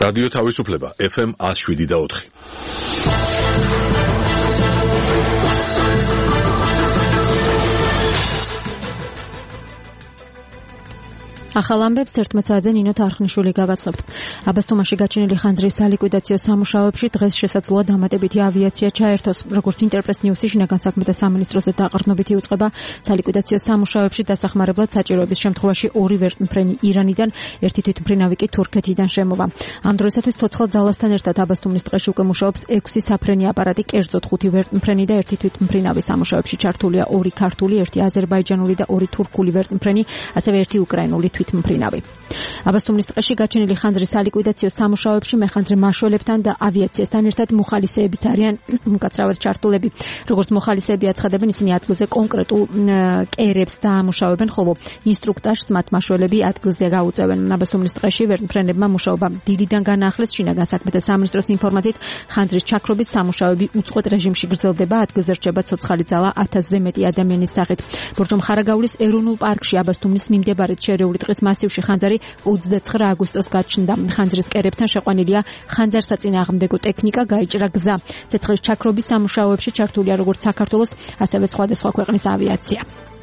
რადიო თავისუფლება FM 107.4. ახალ ამბებს 11 საათზე ნინო თარხნიშვილი გავაცნობთ. აბასთუმანში გაჩენილი ხანძრის სალიკვიდაციო სამუშაოებში დღეს შესაძლოა დამატებითი ავიაცია ჩაერთოს. როგორც ინტერპრეს ნიუსი შინაგან საქმეთა სამინისტროზე დაყრდნობით იუწყება, სალიკვიდაციო სამუშაოებში დასახმარებლად საჭიროების შემთხვევაში 2 ვერტმფრენი ირანიდან, 1 თვითმფრინავი კი თურქეთიდან შემოვა. ამ დროისათვის ცოცხალ ძალასთან ერთად აბასთუმნის ტყეში უკვე მუშაობს 6 საფრენი აპარატი, კერძოდ 5 ვერტმფრენი და 1 თვითმფრინავი. სამუშაოებში ჩართულია 2 ქართული, 1 აზერბაიჯანული და 2 თურქული ვერტმფრენი, ასევე 1 უკრაინული თვითმფრინავი. აბასთუმნის ტყეში გაჩენილი ხანძრის სალიკვიდაციო სამუშაოებში მეხანძრე მაშველებთან და ავიაციასთან ერთად მოხალისეებიც არიან უკაცრავად ჩართულები. როგორც მოხალისეები აცხადებენ, ისინი ადგილზე კონკრეტულ კერებს დაამუშავებენ, ხოლო ინსტრუქტაჟს მათ მაშველები ადგილზე გაუწევენ. აბასთუმნის ტყეში ვერტმფრენებმა მუშაობა დილიდან განაახლეს. შინაგან საქმეთა სამინისტროს ინფორმაციით, ხანძრის ჩაქრობის სამუშაოები უწყვეტ რეჟიმში გრძელდება. ადგილზე რჩება ცოცხალი ძალა 1000-ზე მეტი ადამიანის სახით. ბორჯომ-ხარაგაულის ეროვნულ პარკში აბასთუმნის მიმდებარედ შერეული ტყის მასივში ხანძარი 29 აგვისტოს გაჩნდა. ხანძრის კერებთან შეყვანილია ხანძარსაწინააღმდეგო ტექნიკა, გაიჭრა გზა. ცეცხლის ჩაქრობის სამუშაოებში ჩართულია როგორც საქართველოს, ასევე სხვადასხვა ქვეყნის ავიაცია.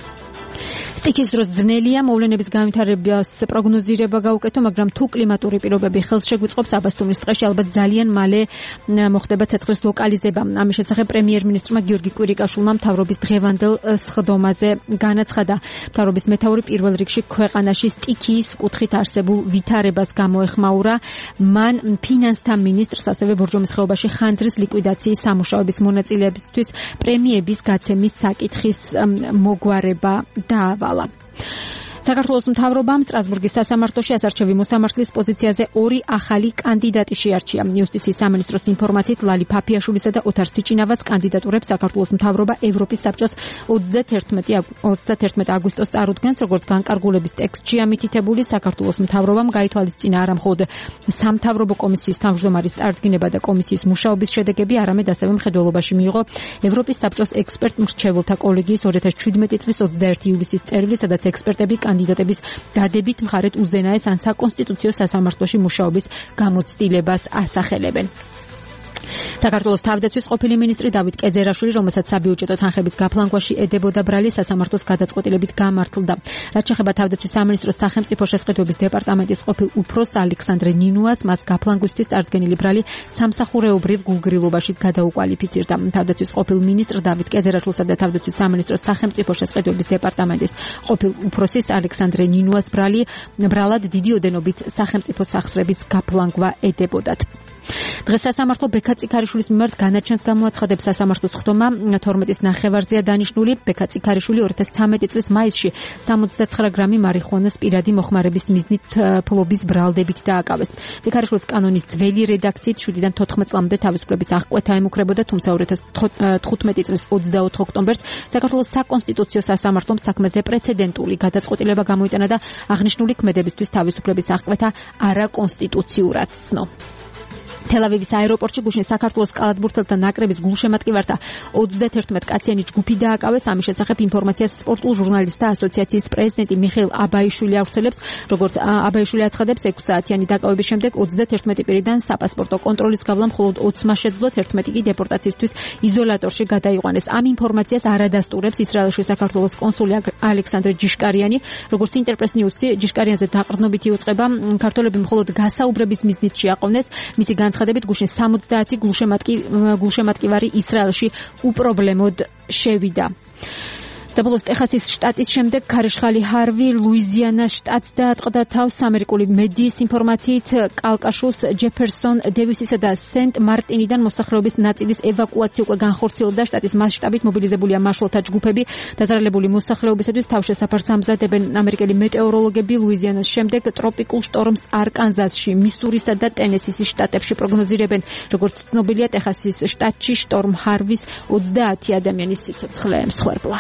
სტიქის დროს ძნელია მოვლენების განვითარებას პროგნოზირება გაუკეთო, მაგრამ თუ კლიმატური პირობები ხელს შეგვიწყობს, აბასთუმნის ტყეში ალბათ ძალიან მალე მოხდება ცეცხლის ლოკალიზება. ამის შესახებ პრემიერ-მინისტრმა გიორგი კვირიკაშვილმა მთავრობის დღევანდელ სხდომაზე განაცხადა. მთავრობის მეთაური პირველ რიგში ქვეყანაში სტიქიის კუთხით არსებულ ვითარებას გამოეხმაურა. მან ფინანსთა მინისტრს, ასევე ბორჯომის ხეობაში ხანძრის ლიკვიდაციის სამუშაოების მონაწილეებისთვის პრემიების გაცემის საკითხის მოგვარება დაავალა. საქართველოს მთავრობამ სტრასბურგის სასამართლოში ასარჩევი მოსამართლის პოზიციაზე 2 ახალი კანდიდატი შეარჩია. იუსტიციის სამინისტროს ინფორმაციით, ლალი ფაფიაშვილისა და ოთარ სიჭინავას კანდიდატურებს საქართველოს მთავრობა ევროპის საბჭოს 31 აგვისტოს წარუდგენს, როგორც განკარგულების ტექსტში ამითითებული. საქართველოს მთავრობამ გაითვალისწინა არა მხოლოდ სამთავრობო კომისიის თავმჯდომარის წარდგინება და კომისიის მუშაობის შედეგები, არამედ ასევე მხედველობაში მიიღო ევროპის საბჭოს ექსპერტ-მრჩეველთა კოლეგიის 2017 წლის 21 ივლისის წერილი, სადაც ექსპერტები კანდიდატების დადებით მხარეთ უზენაეს ან საკონსტიტუციო სასამართლოში მუშაობის გამოცდილებას ასახელებენ. საქართველოს თავდაცვის ყოფილი მინისტრი დავით კეძერაშვილი, რომელსაც საბიუჯეტო თანხების გაფლანგვაში ედებოდა ბრალი, სასამართლოს გადაწყვეტილებით გამართლდა. რაც შეეხება თავდაცვის სამინისტროს სახელმწიფო შესყიდვების დეპარტამენტის ყოფილ უფროსს ალექსანდრე ნინუას, მას გაფლანგვისთვის წარდგენილი ბრალი სამსახურეობრივ გულგრილობაში გადაუკვალიფიცირდა. თავდაცვის ყოფილ მინისტრ დავით კეძერაშვილსა და თავდაცვის სამინისტროს სახელმწიფო შესყიდვების დეპარტამენტის ყოფილ უფროსის ალექსანდრე ნინუას ბრალად დიდი ოდენობით სახელმწიფო სახსრების გაფლანგვა ედებოდათ. დღეს სასამართლო ბექა ციქარიშვილის მიმართ განაჩენს გამოაცხადებს. სასამართლოს ხდომა 12-ის ნახევარზეა დანიშნული. ბექა ციქარიშვილი 2013 წლის მაისში 79 გრამი მარიხუანას პირადი მოხმარების მიზნით ფლობის ბრალდებით დააკავეს. ციქარიშვილის კანონის ძველი რედაქციით 7-დან 14 წლამდე თავისუფლების აღკვეთა ემუქრებოდა, თუმცა 2015 წლის 24 ოქტომბერს საქართველოს საკონსტიტუციო სასამართლომ საქმეზე პრეცედენტული გადაწყვეტილება გამოიტანა და აღნიშნული ქმედებისთვის თავისუფლების აღკვეთა არაკონსტიტუციურად ცნო. თელ-ავივის აეროპორტში გუშინ საქართველოს კალათბურთელთა ნაკრების გულშემატკივართა 31 კაციანი ჯგუფი დააკავეს. ამის შესახებ ინფორმაციას სპორტულ ჟურნალისტთა ასოციაციის პრეზიდენტი მიხეილ აბაიშვილი ავრცელებს. როგორც აბაიშვილი აცხადებს, 6 საათიანი დაკავების შემდეგ 31 პირიდან საპასპორტო კონტროლის გავლა მხოლოდ 20-მა შეძლო, 11 კი დეპორტაციისთვის იზოლატორში გადაიყვანეს. ამ ინფორმაციას არადასტურებს ისრაელში საქართველოს კონსული ალექსანდრე ჯიშკარიანი. როგორც ინტერპრეს ნიუსი, ჯიშკარიანზე დაყრდნობით იუწყება, ქართველები მხოლოდ გასაუბრების მიზნით შეაყოვნეს. მისი განცხადებით, გუშინ 70 გულშემატკივარი ისრაელში უპრობლემოდ შევიდა. დაბოლოს ტეხასის შტატის შემდეგ ქარიშხალი ჰარვი ლუიზიანას შტატს დაატყდა თავს. ამერიკული მედიის ინფორმაციით, კალკაშუს, ჯეფერსონ დევისისა და სენტ მარტინიდან მოსახლეობის ნაწილის ევაკუაცია უკვე განხორციელდა. შტატის მასშტაბით მობილიზებულია მაშველთა ჯგუფები. დაზარალებული მოსახლეობისათვის თავშესაფარს ამზადებენ. ამერიკელი მეტეოროლოგები ლუიზიანას შემდეგ ტროპიკულ შტორმს არკანზასში, მისურისა და ტენესისის შტატებში პროგნოზირებენ. როგორც ცნობილია, ტეხასის შტატში შტორმ ჰარვის 30 ადამიანის სიცოცხლე მსხვერპლა.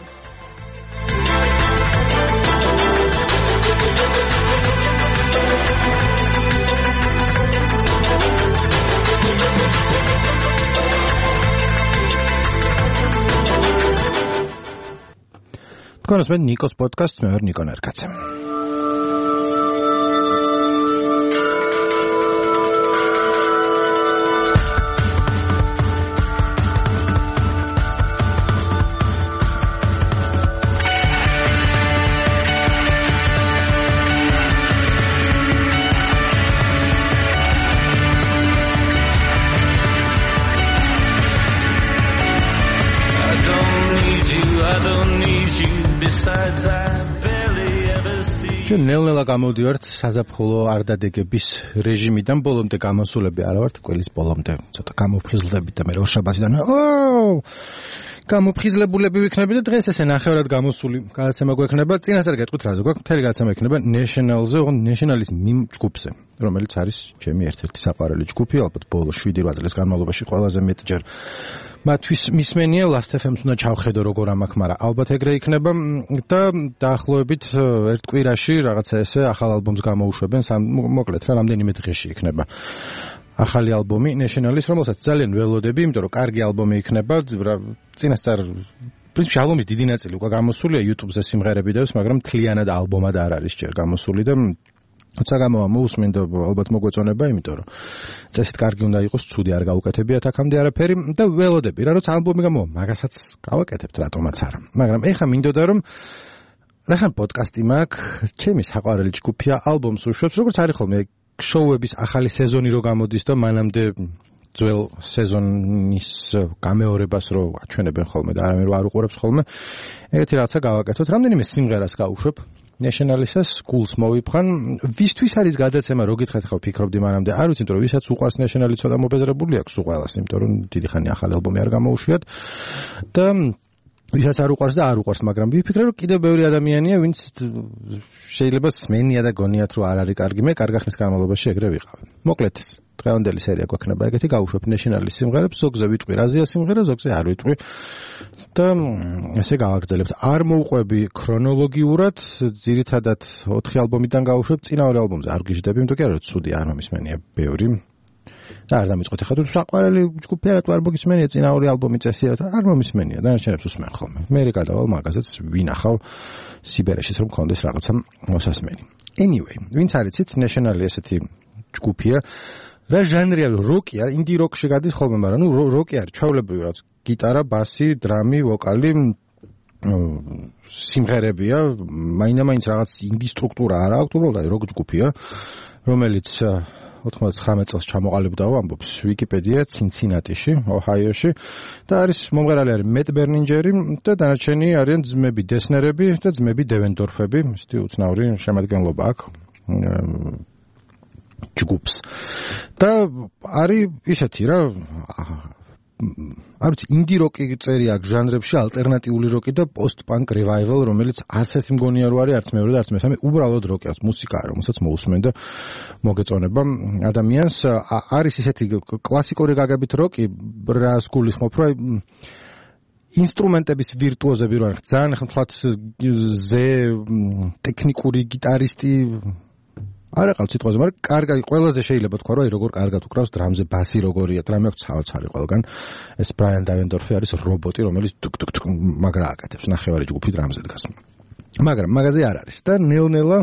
თქვენს მე ნიკოს პოდკასტს მე ვარ ნიკო ნერკაცე. I don't need you besides I barely ever see you. ნელ-ნელა გამოდივართ საზაფხულო არდადეგების რეჟიმიდან, ბოლომდე გამოსულები არა ვართ, ყველის ბოლომდე ცოტა გამოფხიზლდებით და მე შაბათიდან გამოფხიზლებულები ვიქნები და დღეს ესე ნახევრად გამოსული გადაცემა გვექნება. წინასწარ გეტყვით რაზე გვაქვს, მთელი გადაცემა ექნება National-ზე, National-ის ჯგუფზე, რომელიც არის ჩემი ერთ-ერთი საყვარელი ჯგუფი, ალბათ ბოლო 7-8 წლის განმავლობაში ყველაზე მეტჯერ მათთვის მისმენია. Last FM-ს უნდა ჩავხედო როგორ ამაქვს, მაგრამ ალბათ ეგრე იქნება და დაახლოებით ერთ კვირაში რაღაცა ესე ახალ ალბომს გამოუშვებენ, მოკლედ რა რამდენიმე დღეში იქნება ახალი ალბომი National-ის, რომელსაც ძალიან ველოდები, იმიტომ რომ კარგი ალბომი იქნება. წინასწარ პრინციპში ალბომის დიდი ნაწილი უკვე გამოსულია YouTube-ზე სიმღერები დევს, მაგრამ მთლიანად ალბომად არ არის ჯერ გამოსული და როცა გამოვა მოусმინდა ალბათ მოგვეწონება, იმიტომ რომ წესით კარგი უნდა იყოს, ცუდი არ გავუკეთებიათ აქამდე არაფერი და ველოდები რა, როცა ალბომი გამოვა, მაგასაც გავაკეთებთ რატომაც არა. მაგრამ ეხა მინდოდა რომ რახან პოდკასტი მაქვს, ჩემი საყვარელი ჯგუფია, ალბომს უშვებს, როგორც არის ხოლმე შოუების ახალი სეზონი რო გამოდის და მანამდე ძველ სეზონის გამეორებას რო აჩვენებენ ხოლმე და არამე რო არ უყურებს ხოლმე, ეგეთი რაღაცა გავაკეთოთ. რამდენიმე სიმღერას გავუშვებ National-ისას, გულს მოვიფხან. ვისთვის არის გადაცემა, რო გითხეთ ხო ფიქრობდი მანამდე, არ ვიცი, იმიტომ რომ ვისაც უყვარს National-ი ცოტა მობეზრებული აქვს უყველას, იმიტომ რომ დიდი ხანი ახალი ალბომი არ გამოუშვიათ და ვისაც არ უყვარს და არ უყვარს, მაგრამ ვიფიქრე რომ კიდევ ბევრი ადამიანია, ვინც შეიძლება სმენია და გონიათ რომ არ არის კარგი, მე კარგი ხნის განმავლობაში ეგრე ვიყავ. მოკლედ დღევანდელი სერია გვექნება ეგეთი, გავუშვებ National-ის სიმღერებს, ზოგზე ვიტყვი რაზეა სიმღერა, ზოგზე არ ვიტყვი და ესე გავაგრძელებთ. არ მოვყვები ქრონოლოგიურად, ძირითადად 4 ალბომიდან გავუშვებ, წინაორი ალბომზე არ გიждდები, იმიტომ კი არა რომ ცუდი არ მომისმენია ბევრი. და არ დამიწყოთ ახლა თუ საყვარელი ჯგუფია რატო არ მოგისმენია წინაორი ალბომი წესია და არ მომისმენია, დანარჩენებს უსმენ ხოლმე. მე გადავალ მაგაზეც ვინახავ სიბერეშიც რომ მქონდეს რაღაცა მოსასმენი. Anyway, ვინც არიცით, National-ი ესეთი ჯგუფია. რა ჟანრია, როკი არა, ინდი როკში გადის ხოლმე, მაგრამ ნუ როკი არის, ჩვეულებრივი რაც გიტარა, ბასი, დრამი, ვოკალი, სიმღერებია, მაინდა-მაინც რაღაც ინდი სტრუქტურა არ აქვს, უბრალოდ როკ ჯგუფია, რომელიც 99 წელს ჩამოყალიბდა, ამბობს Wikipedia, Cincinnati-ში, Ohio-ში და არის მომღერალი არის Matt Berninger და დანარჩენი არიან ძმები დესნერები და ძმები დევენდორფები, ისეთი უცნაური შემადგენლობა აქვს ჯგუფს. და არის ისეთი რა, არ ვიცი, ინდი როკი წერია აქ ჟანრებში, ალტერნატიული როკი და post-punk revival, რომელიც არც ერთი მგონია რომ არის, არც მეორე და არც მესამე, უბრალოდ როკი აქვს, მუსიკა, რომელსაც მოусმენ და მოგეწონება ადამიანს. არის ისეთი კლასიკური გაგებით როკი, რას გულისხმობ, რომ ინსტრუმენტების ვირტუოზები რო არის, ძალიან ხმთლად ზე ტექნიკური გიტარისტი არ აყავ სიტყვაზე, მაგრამ კარგი, ყველაზე შეიძლება თქვა, რომ აი როგორ კარგად უკრავს დრამზე, ბასი როგორია, დრამი აქვს ცალ-ცალი ყველგან. ეს Brian Davendorf-ი არის რობოტი, რომელიც ტუკ-ტუკ მაგრა აკეთებს, ნახევარი ჯგუფი დრამზე დგას. მაგრამ მაგაზე არ არის და ნელ-ნელა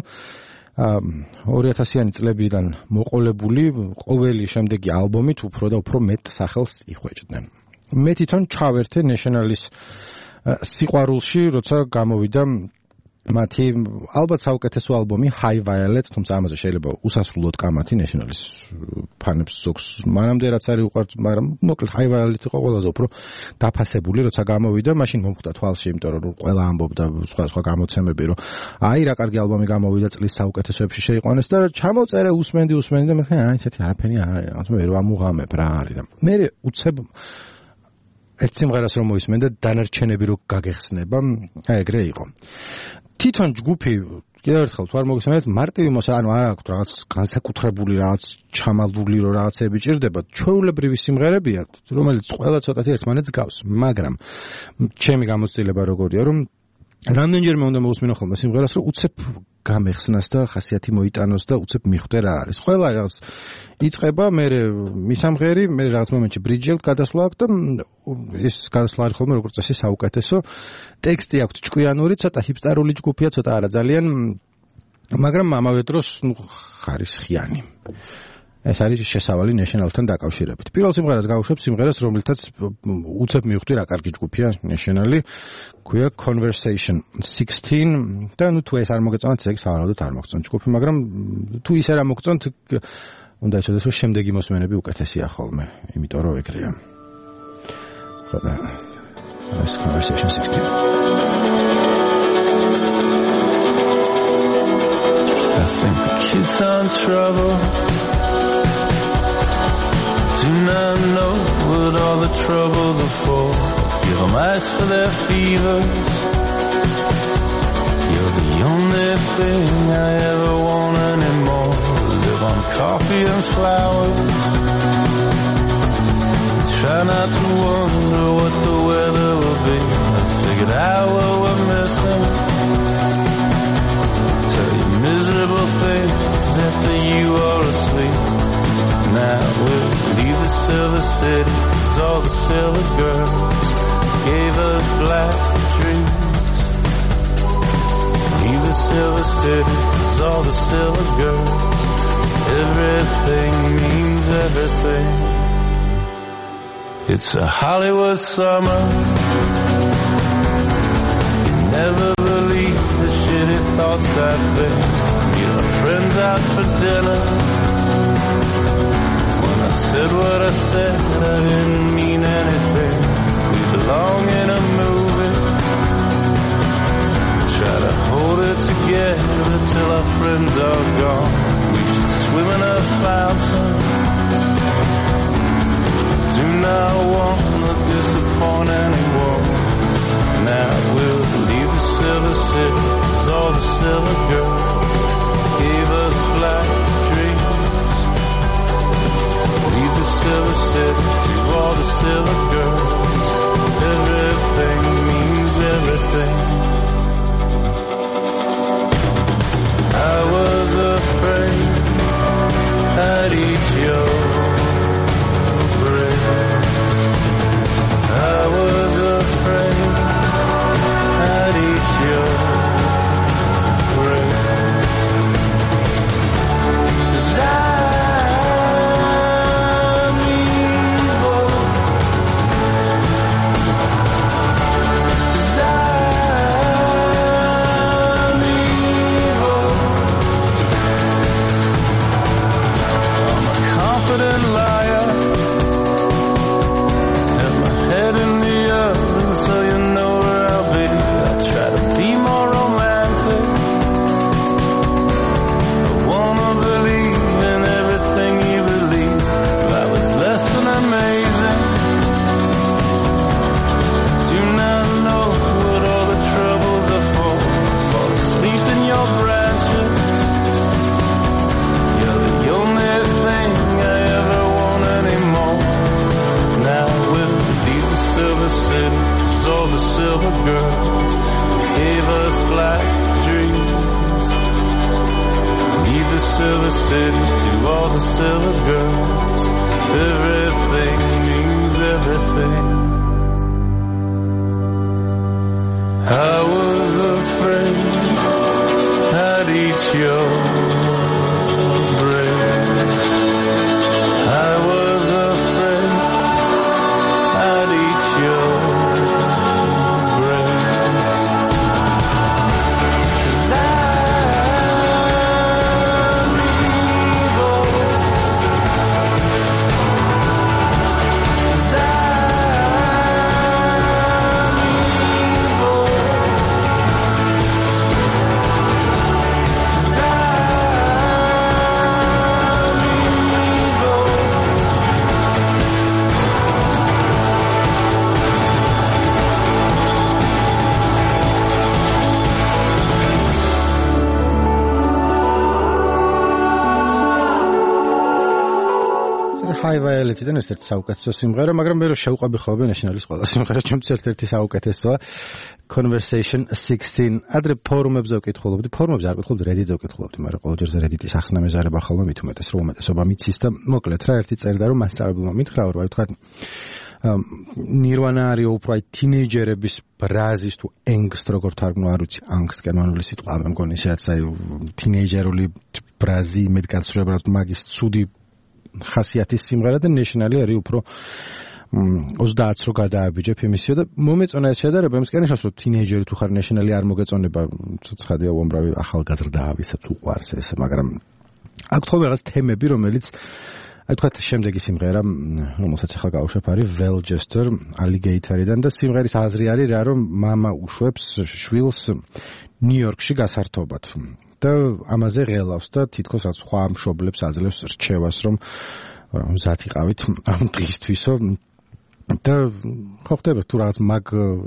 2000-იანი წლებიდან მოყოლებული ყოველი შემდეგი ალბომით უფრო და უფრო მეტ სახელს იხვეჭდნენ. მე თვითონ ჩავერთე National-ის სიყვარულში, როცა გამოვიდა მათი ალბათ საუკეთესო ალბომი High Violet, თუმცა ამაზე შეიძლება უსასრულოდ კამათი National-ის ფანებს ზოგს მანამდე რაც არის უყვართ, მაგრამ მოკლედ High Violet იყო ყველაზე უფრო დაფასებული, როცა გამოვიდა, მაშინ მომხვდა თვალში, იმიტომ რომ ყველა ამბობდა სხვა გამოცემები, რომ აი რა კარგი ალბომი გამოვიდა წლის საუკეთესოებში შეიყვანეს და ჩამოწერე უსმენდი და მე აი ესეთი არაფერი არ არის, რაღაც მე ვერ ვამუღამებ რა არის და მე უცებ ერთ სიმღერას რომ მოისმენ და დანარჩენები რო გაგეხსნება, აი ეგრე იყო. თვითონ ჯგუფი კიდევ ერთხელ თუ არ მოგესმენთ, მარტივი ანუ არ აქვს რაღაც განსაკუთრებული რაღაც ჩამალული რო რაღაცები ჭირდება, ჩვეულებრივი სიმღერებია, რომელიც ყველა ცოტათი ერთმანეთს გავს, მაგრამ ჩემი გამოცდილება როგორია, რომ რამდენჯერმე უნდა მოусმინო ხოლმე სიმღერას, რომ უცებ გამეხსნას და ხასიათი მოიტანოს და უცებ მიხვდე რა არის. ყველა რაღაც იწყება, მე მისამღერი, მე რაღაც მომენტში ბრიჯი აქვს გადასვლა აქვს და ეს გადასვლა არის ხოლმე როგორც წესი საუკეთესო. ტექსტი აქვს ჭკვიანური, ცოტა ჰიპსტერული ჯგუფია, ცოტა არა ძალიან, მაგრამ ამავე დროს ხარისხიანი. ეს არის შესავალი National-თან დაკავშირებით. პირველ სიმღერას გავუშვებ, სიმღერას, რომელთაც უცებ მივხვდი რა კარგი ჯგუფია National-ი, ქვია Conversation 16 და ნუ თუ ეს არ მოგეწონათ, ეგ სავარაუდოდ არ მოგწონთ ჯგუფი, მაგრამ თუ ისე რა მოგწონთ, უნდა იცოდეს, რომ შემდეგი მოსმენები უკეთესია ხოლმე, იმიტომ რომ ეგრეა. ხო და ეს Conversation 16 waits on trouble. Do not know what all the troubles are for. Give them ice for their fevers. You're the only thing I ever want anymore. Live on coffee and flowers. Try not to wonder what the weather will be. I figured out what we're missing. Tell you miserable things after you are asleep. Now we'll leave the silver city, 'cause all the silver girls gave us black dreams. Leave the silver city, 'cause all the silver girls, everything means everything. It's a Hollywood summer. You never believe the shitty thoughts I think. Meet our friends out for dinner. When I said what I said, I didn't mean anything. We belong in a movie. Try to hold it together till our friends are gone. We should swim in a fountain. Do not want to disappoint anyone. Now we'll leave the silver city, 'cause all the silver girls gave us black dreams. Leave the silver city to all the silver girls. Everything means everything. I was afraid I'd eat your I was afraid I'd eat your brains. 'Cause I'm evil. 'Cause I'm evil. I'm a confident liar. So you know where I'll be. I try to be more romantic. I wanna believe in everything you believe. If I was less than amazing, do not know what all the troubles are for. Fall asleep in your branches. You're the only thing I ever want anymore. Now we'll leave the silver city. All the silver girls gave us black dreams. Leave the silver city to all the silver girls. Everything means everything. I was afraid I'd eat your brains. I was afraid I'd eat your High Violet-დან ერთ-ერთი საუკეთესო სიმღერა, მაგრამ მე რო შევყვები ხოლმე National-ის ყველა სიმღერა, ჩემთვის ერთ-ერთი საუკეთესოა Conversation 16. ადრე ფორუმებზე ვკითხულობდი, ფორუმებზე არ ვკითხულობდი, Reddit-ზე ვკითხულობდი, მაგრამ ყოველჯერზე Reddit-ის ახსნა მეზარება ხოლმე მით უმეტეს, რომ უმეტესობა მიცის და მოკლედ რა ერთი წერდა, რომ მასწავლებელმა მითხრა, რომ აი თქვა Nirvana არის უფრო აი თინეიჯერების ბრაზის თუ angst როგორ თარგმნო არ ვიცი, angst გერმანული სიტყვა, მე მგონი შეიძლება აი თინეიჯერული ბრაზი მეტგაცრუებად მაგის ცუდი ხასიათის სიმღერა და National-ი არის უფრო 30-ს რო გადააბიჯებ იმისიო და მომეწონა ეს შედარება იმის კერნიშნავს რომ თინეიჯერი თუ ხარ National-ი არ მოგეწონება ცხადია უამრავი ახალგაზრდა ვისაც უყვარს ეს მაგრამ აქ თქო რაღაც თემები რომელიც აი თქვა შემდეგი სიმღერა რომელსაც ახლა გავუშვებ არის Velchester Alligator-დან და სიმღერის აზრი არის რა რომ მამა უშვებს შვილს ნიუ-იორკში გასართობად და ამაზე ღელავს და თითქოს რაც სხვა მშობლებს აძლევს რჩევას, რომ მზად იყავით ამ დღისთვისო და ხო ხდება თუ რაღაც მაგ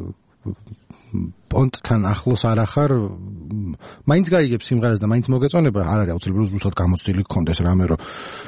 პონტთან ახლოს არ ახარ, მაინც გაიგებს სიმღერას და მაინც მოგეწონება, არ არის აუცილებელი ზუსტად გამოცდილი გქონდეს რამე, რომ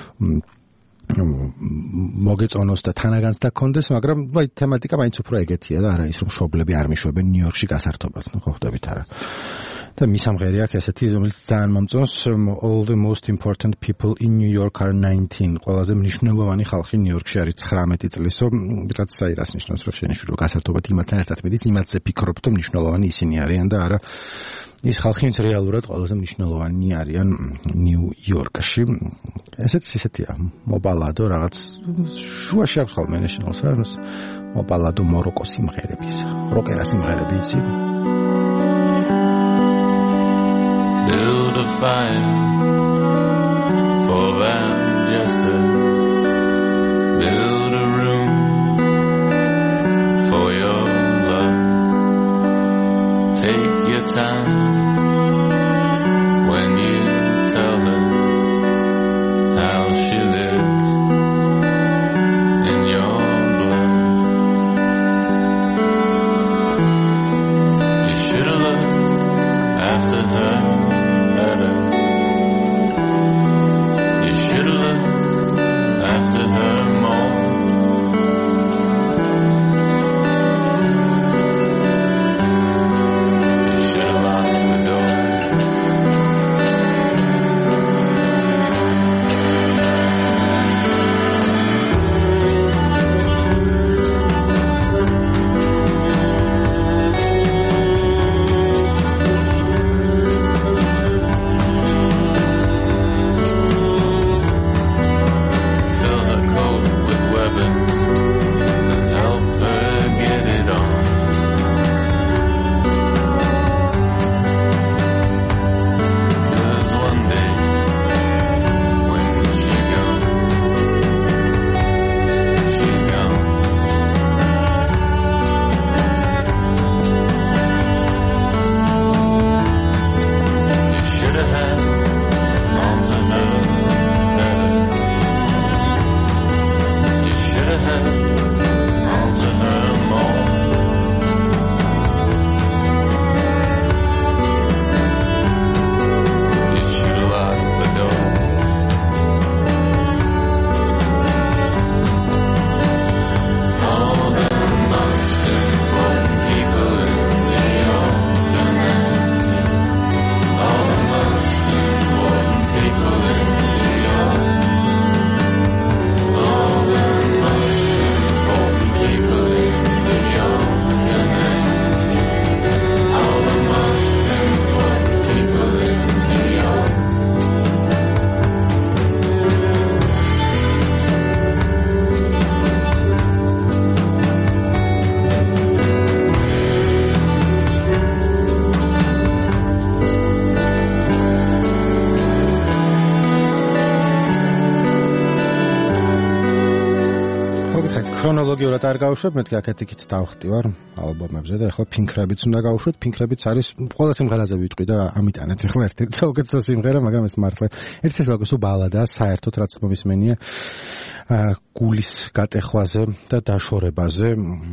მოგეწონოს და თანაგანც დაქონდეს, მაგრამ აი თემატიკა მაინც უფრო ეგეთია და არა ის რომ მშობლები არ მიშვებენ ნიუ-იორკში გასართობად, ხო ხდებით არა. და მის სამღერი აქვს ესეთი, რომელიც ძალიან მომწონს, all the most important people in New York are 19. ყველაზე მნიშვნელოვანი ხალხი ნიუ-იორკში არის 19 წლისო, რაც საერას ნიშნავს, რომ შენი შვილი გასართობად იმათთან ერთად მიდის, იმათზე ფიქრობ, რომ მნიშვნელოვანი ისინი არიან და არა ის ხალხი, ვინც რეალურად ყველაზე მნიშვნელოვანი არიან ნიუ-იორკში. ესეთია, მობალადო რაღაც შუაში აქვს ხოლმე Nationals რა, მობალადო მოროკო სიმღერების, როკერა სიმღერები იცი. Build a fire for Van Jester. Build a room for your love. Take your time when you tell her how she lives in your blood. You should have looked after her. You should have looked after her more. You should have locked the door. ქრონოლოგიურად არ გავუშვებ, მეთქი აქეთ-იქით დავხტივარ ალბომებზე და ახლა Pink Rabbits უნდა გავუშვათ. Pink Rabbits არის ყველა სიმღერაზე ვიტყვი და ამიტანეთ ახლა ერთ-ერთი საუკეთესო სიმღერა, მაგრამ ეს მართლა ერთ-ერთი საუკეთესო ბალადაა საერთოდ, რაც მომისმენია გულის გატეხვაზე და დაშორებაზე.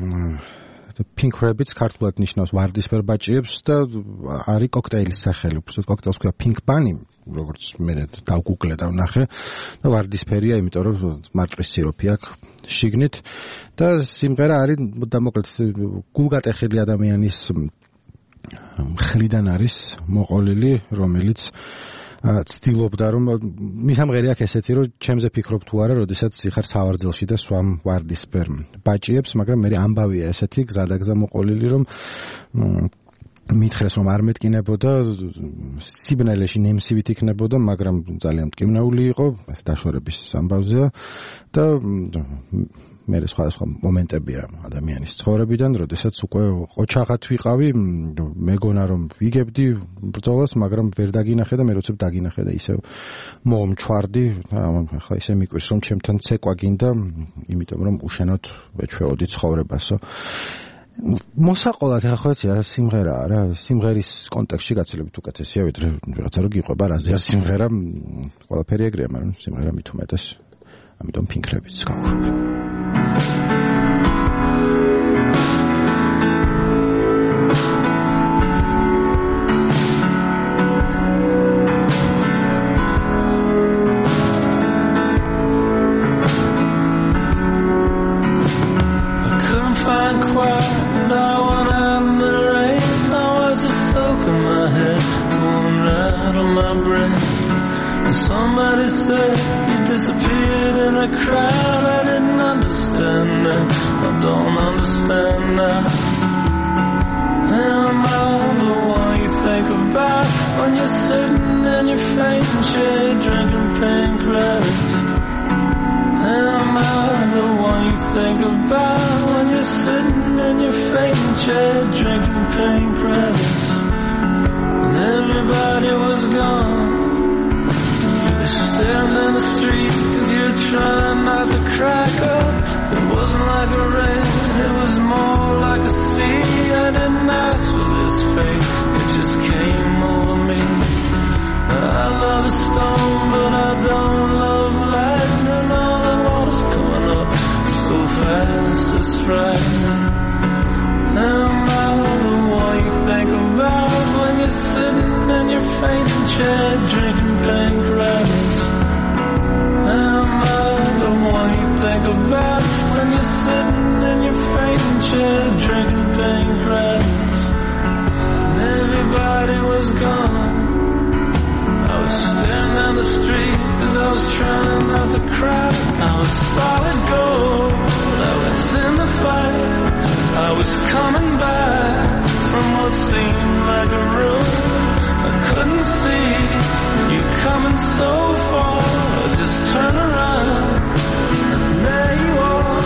Pink Rabbits ქართულად ნიშნავს ვარდისფერ ბაჭიებს და არის კოქტეილის სახელი. უბრალოდ კოქტეილს ქვია Pink Bunny, როგორც მე დავგუგლე და ვნახე და ვარდისფერია, იმიტომ რომ მარწვის სიროფი აქვს შიგნით და სიმღერა არის დამოკლედ გულგატეხილი ადამიანის მხრიდან არის მოყოლილი, რომელიც ცდილობდა რომ მისამღერი აქვს ესეთი რომ ჩემზე ფიქრობ თუ არა, როდესაც იხარ სავარძელში და სვამ ვარდისფერ ბაჭიებს, მაგრამ მე ამბავია ესეთი გზადაგზა მოყოლილი რომ მითხრეს რომ არ მეტკინებოდა, სიბნელეში ნემსივით იქნებოდა, მაგრამ ძალიან მტკივნეული იყო, ეს დაშორების ამბავზეა და მე სხვა მომენტებია ადამიანის ცხოვრებიდან, როდესაც უკვე ოჩაღად ვიყავი, მეგონა რომ ვიგებდი ბრძოლას, მაგრამ ვერ დაგინახე და მე როცებ დაგინახე და ისევ მომჩვარდი, ახლა ისე მიკვირს რომ ჩემთან ცეკვა გინდა, იმიტომ რომ უშენოდ ვეჩვეოდი ცხოვრებასო. მოსაყოლად ახლა ხო იცი რა სიმღერაა რა სიმღერის კონტექსტში გაცილებით უკეთესია ვიდრე რაღაცა რო გიყვება რაზეა სიმღერა ყველაფერი ეგრეა მაგრამ სიმღერა მით უმეტეს ამიტომ ფინკრებიც გავუშვებ Somebody said you disappeared in a crowd. I didn't understand that. I don't understand now. Am I the one you think about when you're sitting in your fainting chair drinking pain credits? Am I the one you think about when you're sitting in your fainting chair drinking pain credits? And everybody was gone. Staring in the street cause you're trying not to crack up. It wasn't like a rain, it was more like a sea. I didn't ask for this fate, it just came over me. I love a storm but I don't love lightning. And all the water's coming up so fast, it's frightening. Am I the one you think about when you're sitting in your fainting chair drinking pain credits? Am I the one you think about when you're sitting in your fainting chair drinking pain credits? And everybody was gone. I was staring down the street cause I was trying not to cry. I was solid gold, I was in the fight. I was coming back from what seemed like a room. I couldn't see you coming so far. I just turned around and there you are.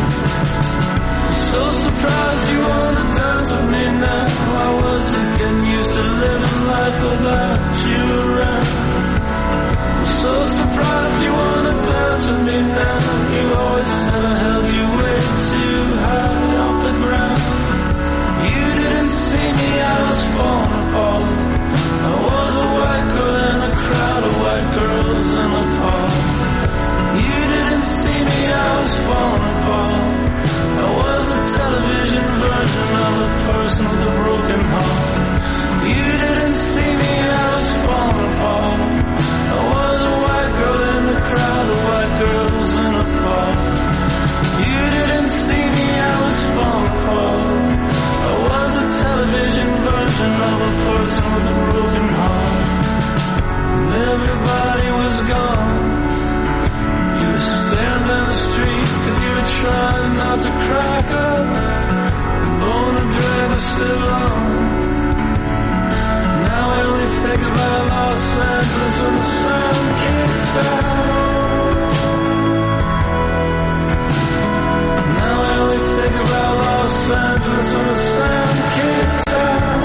I'm so surprised you wanna dance with me now. I was just getting used to living life without you around. I'm so surprised you wanna dance with me now. You always said I held you way too high off the ground. You didn't see me, I was falling apart. I was a white girl in a crowd of white girls in a park. You didn't see me, I was falling apart. I was a television version of a person with a broken heart. You didn't see me, I was falling apart. I was a white girl in a crowd of white girls in a park. You didn't see me, I was falling apart. I was a television version of a person with a broken heart. And everybody was gone. You were staring down the street cause you were trying not to crack up. Bone and drag was still on. Now I only think about Los Angeles when the sun kicks out. Now I only think about Los Angeles when the sun kicks out.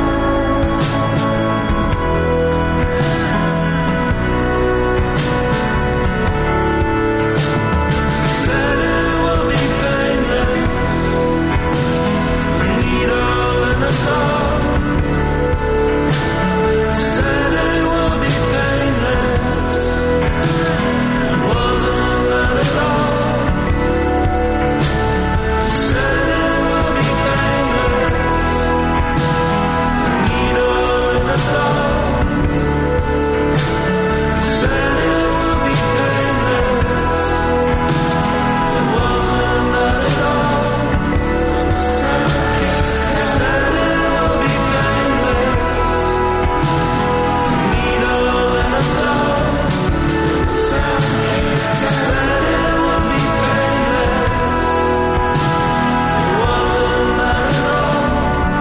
Said it will be painless. A needle in the dark. Said it will be painless. It wasn't that at all. Said it will be painless. A needle in the dark. Said it will be painless. It wasn't that at all. Said it will be painless. A needle in the dark. Said it will be painless. It wasn't that at all.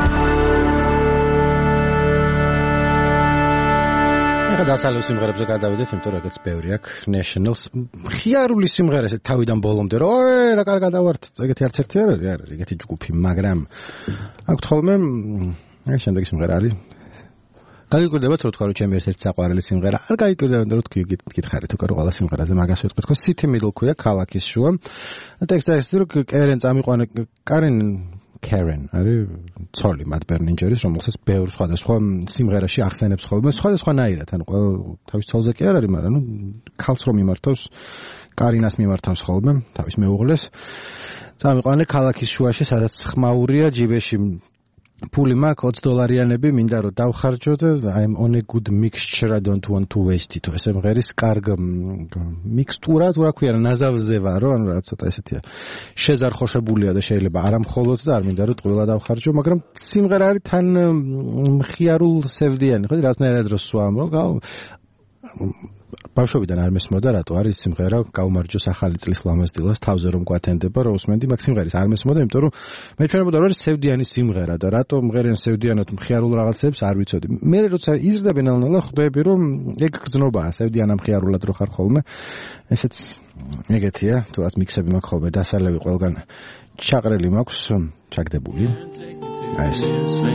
ეხლა დასალევ სიმღერებზე გადავიდეთ, იმიტომ რომ ეგეც ბევრი აქვს Nationals. ხიარული სიმღერა ესე თავიდან ბოლომდე, რომ ой, რა კარგად ავართ. ეგეთი არც ერთი არ არის, ეგეთი ჯგუფი, მაგრამ აქვთ ხოლმე აი შემდეგი სიმღერა არის. გაგიკვირდებათ რომ თქვა რომ ჩემი ერთ-ერთი საყვარელი სიმღერა. არ გაგიკვირდებათ რომ თქვი გითხარით უკვე რომ ყველა სიმღერაზე მაგას ვეთქვი. City Middle ქვია, ქალაქის შუა. ტექსტი რომ კერენ წამიყვანა, კარენ Karen არის ცოლი მათ ბერნინჯერის, რომელსაც ბევრ სხვადასხვა სიმღერაში ახსენებს ხოლმე სხვადასხვანაირად, ანუ ყველა თავის ცოლზე კი არ არის, მაგრამ ნუ ქალს რომ მიმართავს, კარინას მიმართავს ხოლმე თავის მეუღლეს. წამიყვანე ქალაქის შუაში, სადაც ხმაურია, ჯიბეში ფული მაქვს $20 მინდა რომ დავხარჯო და I'm on a good mixture, I don't want to waste it. ეს მღერის კარგ მიქსტურა, თუ რა ქვია, ნაზავზე ვარო, ანუ რა ცოტა ესეთია. შეზარხოშებულია და შეიძლება არ ამხოლოდ და არ მინდა რომ ყველა დავხარჯო, მაგრამ სიმღერა არის თან მხიარულ სევდიანი, ხო, რაღაცნაირად რო სვამ, რომ ბავშვობიდან არ მესმოდა რატო არის სიმღერა გაუმარჯოს ახალი წლის ლამაზდილას თავზე რომ გვათენდება რომ უსმენდი მაგ სიმღერის არ მესმოდა იმიტომ რომ მე ჩვენებოდა რომ არის სევდიანი სიმღერა და რატო მღერიან სევდიანად მხიარულ რაღაცებს არ ვიცოდი მე როცა იზრდები ნელ-ნელა ხვდები რომ ეგ გზნობაა სევდიანა მხიარულად რო ხარ ხოლმე ესეც ეგეთია თუ რაც მიქსები მაქვს ხოლმე დასალევი ყველგან ჩაყრელი მაქვს ჩაგდებული აი ეს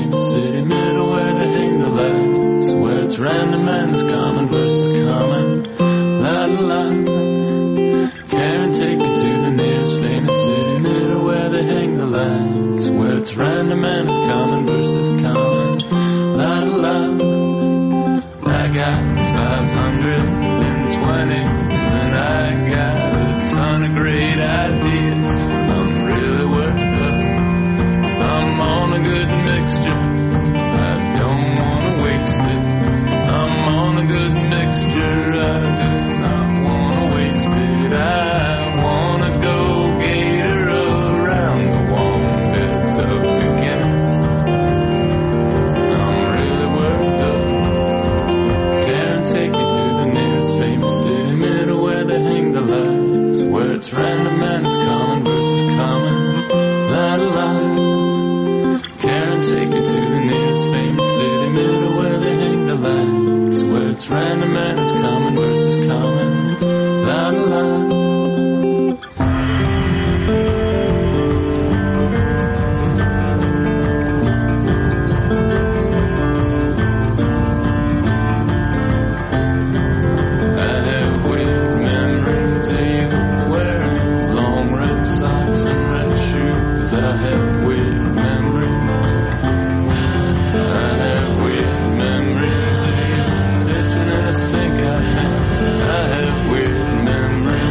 where it's random and it's common versus common. La la la. Karen, take me to the nearest famous city middle where they hang the lights. Where it's random and it's common versus common. La la la. I got 520 and I got a ton of great ideas. I'm really worked up. I'm on a good mixture. I don't want to waste it. I'm on a good mixture. I do not want to waste it. I want to go gator around the wombats of beginners. I'm really worked up. Karen, take me to the nearest famous city middle where they hang the lights. Where it's random and it's common versus common. La la la. Karen, take me to the nearest famous city middle where they hang the lights. Where it's random and it's common versus common. La la la. I have weird memories of you wearing long red socks and red shoes. I have weird memories. I have weird memories of you listening to sink I have weird memories.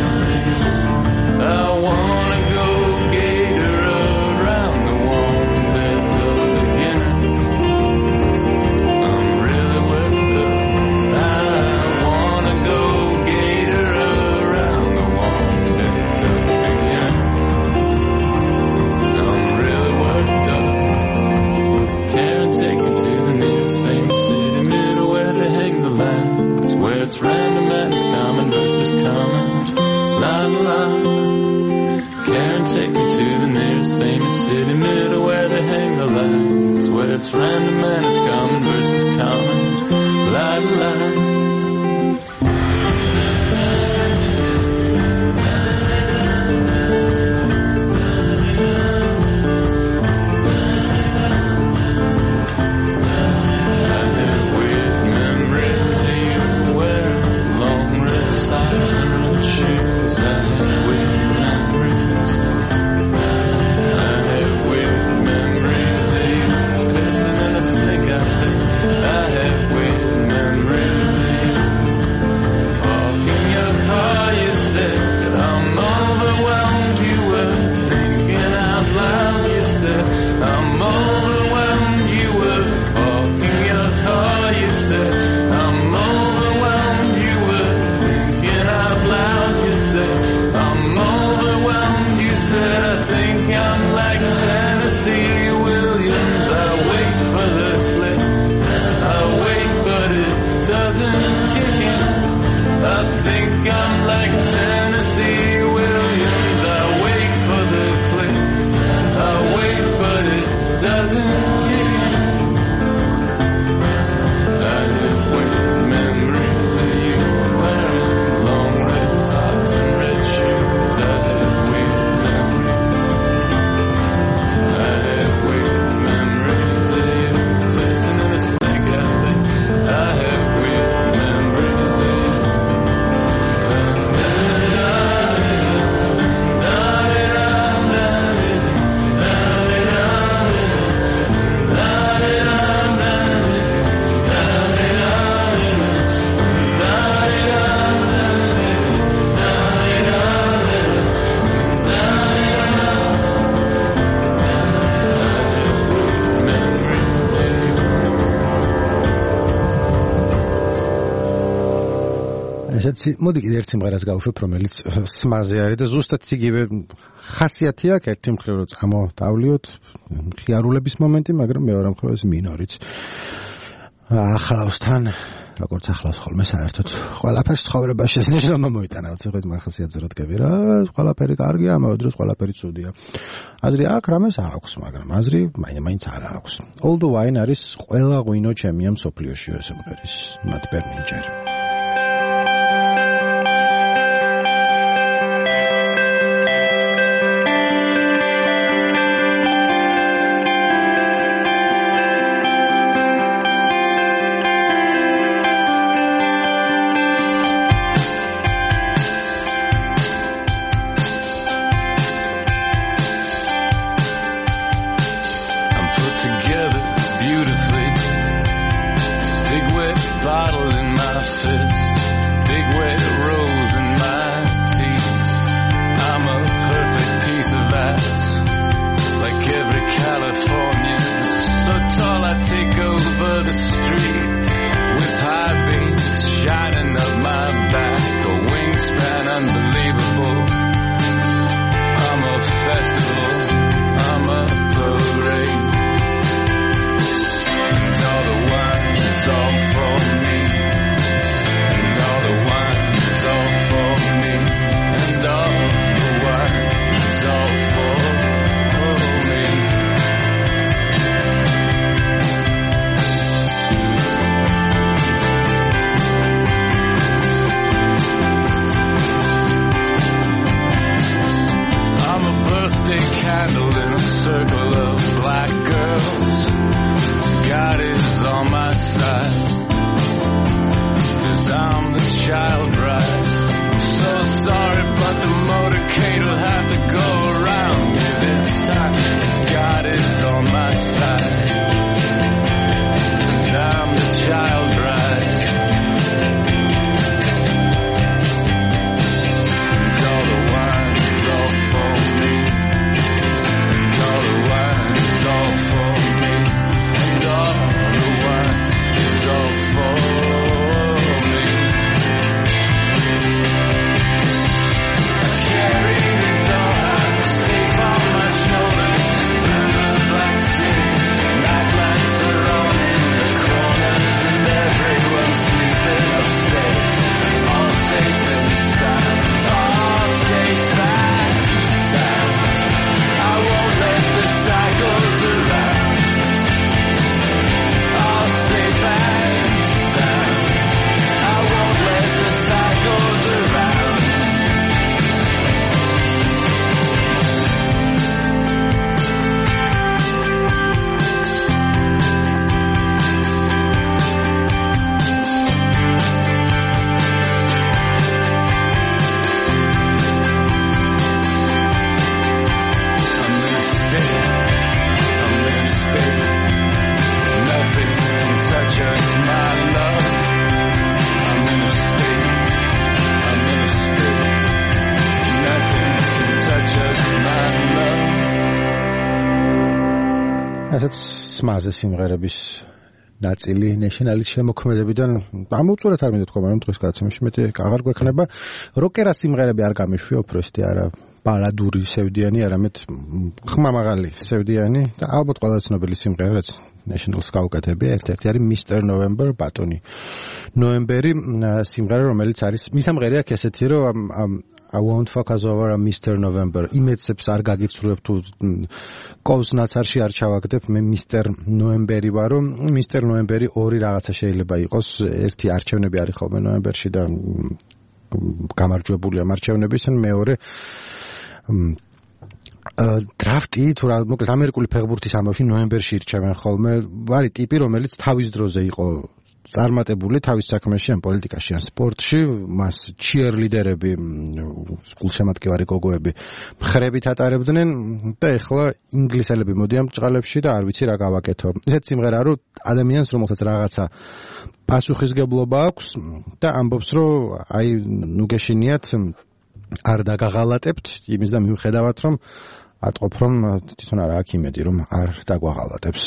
ესეც მოდი კიდე ერთ სიმღერას გავუშვებ, რომელიც სმაზე არის და ზუსტად იგივე ხასიათი აქვს, ერთი მხრივ რომ წამოვტავლიოთ ხიარულების მომენტი, მაგრამ მეორე მხრივ ეს მინორიც ახლავსთან როგორც ახლავს ხოლმე საერთოდ ყველაფერს ცხოვრებაში ეს ნიშნობა მოიტანა, ცოტა მახასიათზე რო დგები რა, ყველაფერი კარგია, ამავე დროს ყველაფერი ცუდია. აზრი აქვს, რამეს აქვს, მაგრამ აზრი მაინც არ აქვს. All the Wine არის ყველა ღვინო ჩემია მსოფლიოში ეს სიმღერის მათ პერმინჯერი. სმაზე სიმღერების ნაწილი ნეშნალის შემოქმედებიდან ამოუწურეთ არ მინდა თქვა, მაგრამ დღეს გადაცემაში მეტი აღარ გვექნება. როკერა სიმღერები არ გამიშვი, უბრალოდ არა ბალადური სევდიანი, არამედ ხმამაღალი სევდიანი და ალბათ ყველა ცნობილი სიმღერა, რაც ნეშნალს გაუკეთებია, ერთ-ერთი არის Mr. November, ბატონი ნოემბერი, სიმღერა, რომელიც არის მისამღერია ესეთი, რომ I won't fuck us over Mr. November. იმეცებს არ გაგიცრუებ თუ კოვს ნაცარში არ ჩავაგდებ, მე Mr. November-ი ვარ, რომ Mr. November-ი ორი რაღაცა შეიძლება იყოს. ერთი არჩევნები არის ხოლმე ნოემბერში და გამარჯვებულია მარჩევნებისგან, მეორე დრაფტი თუ რა, მოკლედ ამერიკული ფეხბურთის ამბავში ნოემბერში ირჩევენ ხოლმე. არის ტიპი, რომელიც თავის დროზე იყო წარმატებული თავის საქმეში, ან პოლიტიკაში, ან სპორტში, მას ჩიერლიდერები, გულშემატკივარი გოგოები მხრებით ატარებდნენ და ეხლა ინგლისელები მოდიან ბჭყალებში და არ ვიცი რა გავაკეთო. ესეც სიმღერა, რომ ადამიანს რომელსაც რაღაცა პასუხისგებლობა აქვს და ამბობს, რომ აი ნუ გეშინიათ არ დაგაღალატებთ, იმის და მიუხედავად რომ ატყობ რომ თვითონ არა აქ იმედი რომ არ დაგვაღალატებს.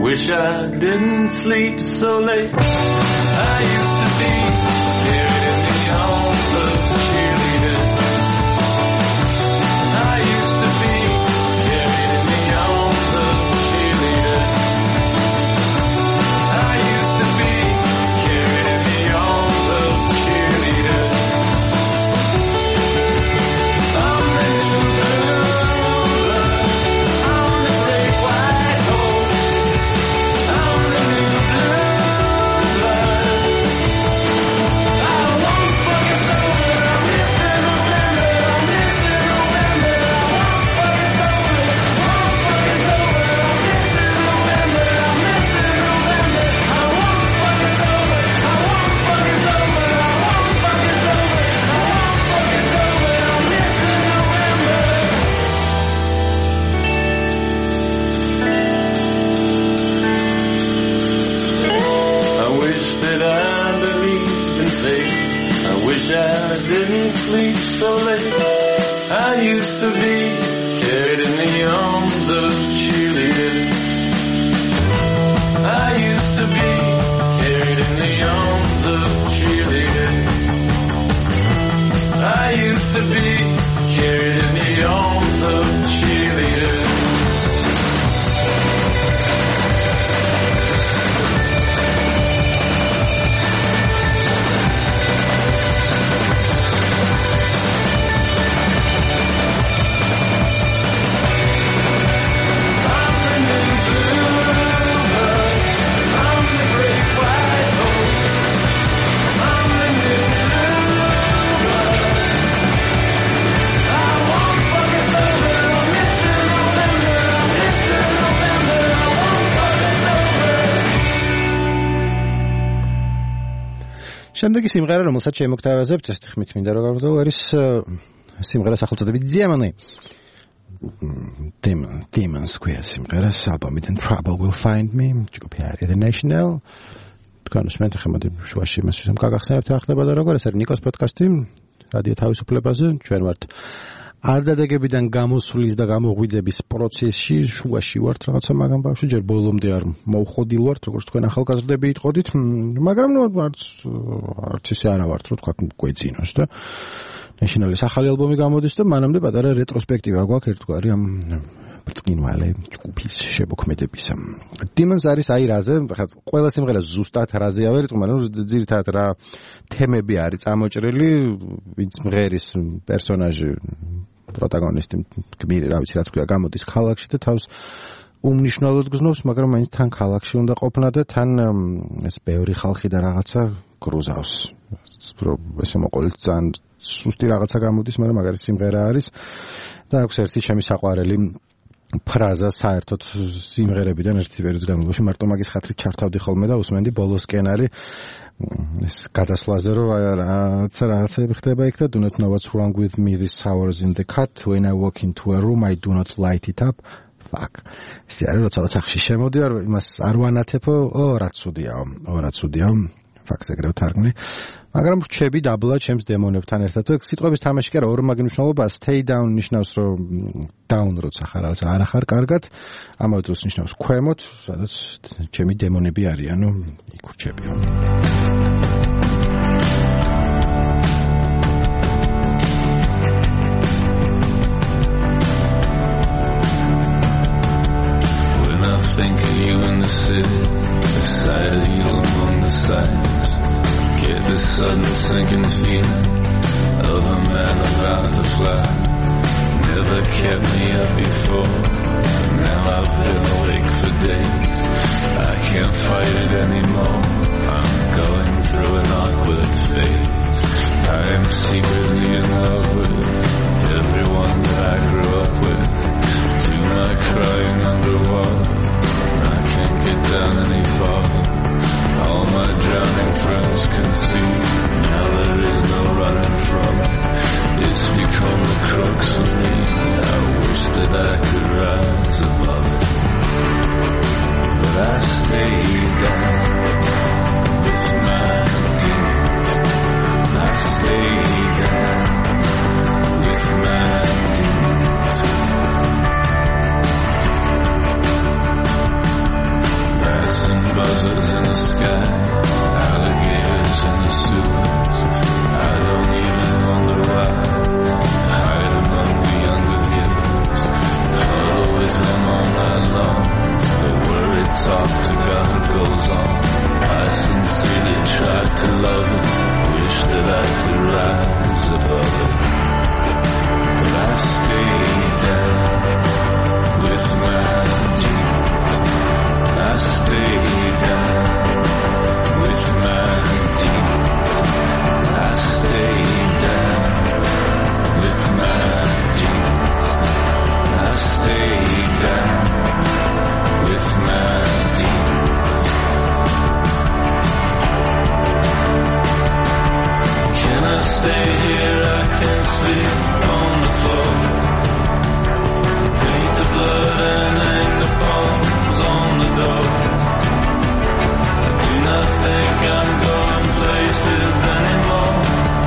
wish I didn't sleep so late. I used to be buried in the arms of cheerleaders. I used to be buried in the arms of cheerleaders. I used to be carried in the arms of cheerleaders. I'm the new blue blood. I'm the great white hope. I'm the new blue blood. I won't forget over. I'm Mr. November. I'm Mr. November. I won't forget over. Won't forget over. I'm Mr. November. I'm Mr. November. I won't forget over. I won't forget over. I won't forget over. I won't forget over. I'm Mr. November. I wish that I believed in fate. I wish I didn't sleep so late. I used to be carried in the arms of cheerleaders. I used to be carried in the arms of cheerleaders. I used to be carried in the arms of cheerleaders. I'm the new blue blood. I'm the great white hope. I'm the new blue blood. I won't forget over. I'm Mr. November. I'm Mr. November. I won't forget over. შემდეგი სიმღერა, რომელსაც შემოგთავაზებთ, ეს თქმით მინდა რომ გავდო, არის სიმღერა სახელწოდებით Demony. Demon Square სიმღერა ალბომიდან Trouble Will Find Me, ჯგუფი არის The National. თქვენს ხემოდი შუაში იმას გაგახსენებთ რა ხდება და როგორ ეს არის ნიკოს პოდკასტი რადიო თავისუფლებაზე. ჩვენ ვართ არდადეგებიდან გამოსვლის და გამოღვიძების პროცესში, შუაში ვართ რაღაცა მაგამ ბავშვი, ჯერ ბოლომდე არ მოვხოდილ ვართ, როგორც თქვენ ახალგაზრდები იტყოდით, მაგრამ ნუ არც ისე არა ვართ, რომ თქვა გვეძინოს და National-ის ახალი ალბომი გამოდის და მანამდე პატარა რეტროსპექტივა გვაქვს ერთგვარი ამ ბრწყინვალე ჯგუფის შემოქმედებისა. Demons არის აი რაზე, ხა ყველა სიმღერა ზუსტად რაზეა ვერ იტყვი, მაგრამ ძირითადად რა თემები არის წამოჭრილი, ვინც მღერის პერსონაჟი პროტაგონისტი გმირი, რა ვიცი რაც ქვია, გამოდის ქალაქში და თავს უმნიშვნელოდ გზნობს, მაგრამ მაინც თან ქალაქში უნდა ყოფნა და თან ეს ბევრი ხალხი და რაღაცა გრუზავს. ესე მოყოლით ძალიან სუსტი რაღაცა გამოდის, მაგრამ მაგარი სიმღერა არის და აქვს ერთი ჩემი საყვარელი ფრაზა საერთოდ სიმღერებიდან ერთი პერიოდის განმავლობაში მარტო მაგის ხათრით ჩართავდი ხოლმე და უსმენდი ბოლოსკენ არის ეს გადასვლაზე რომ რაღაცები ხდება იქ და do not know what's wrong with me this hours in the cut when I walk into a room I do not light it up fuck ეს არის როცა ოთახში შემოდივარ იმას არ ვანათებო რა ცუდია ფაქს ეგრევე თარგმნი მაგრამ რჩები დაბლა ჩემს დემონებთან ერთად ეგ სიტყვების თამაში კი არა ორი მაგ მნიშვნელობა stay down ნიშნავს რომ down როცა ხარ არ ახარ კარგად ამავე დროს ნიშნავს ქვემოთ სადაც ჩემი დემონები არიანო იქ რჩებიო When I think of you in the city beside you among the sights get this sudden sinking feeling of a man about to fly. Never kept me up before. Now I've been awake for days. I can't fight it anymore. I'm going through an awkward phase. I am secretly in love with everyone that I grew up with. Do my crying underwater. I can't get down any farther. All my drowning friends can see. Now there is no running from it. It's become the crux of me. I wish that I could rise above it. love it, wish that I could rise above it. But I stay down with my demons. I stay down with my demons. I stay down with my demons. I stay down with my demons. Can I stay here? I can't sleep on the floor. Paint the blood and hang the bones on the door. I do not think I'm going places anymore.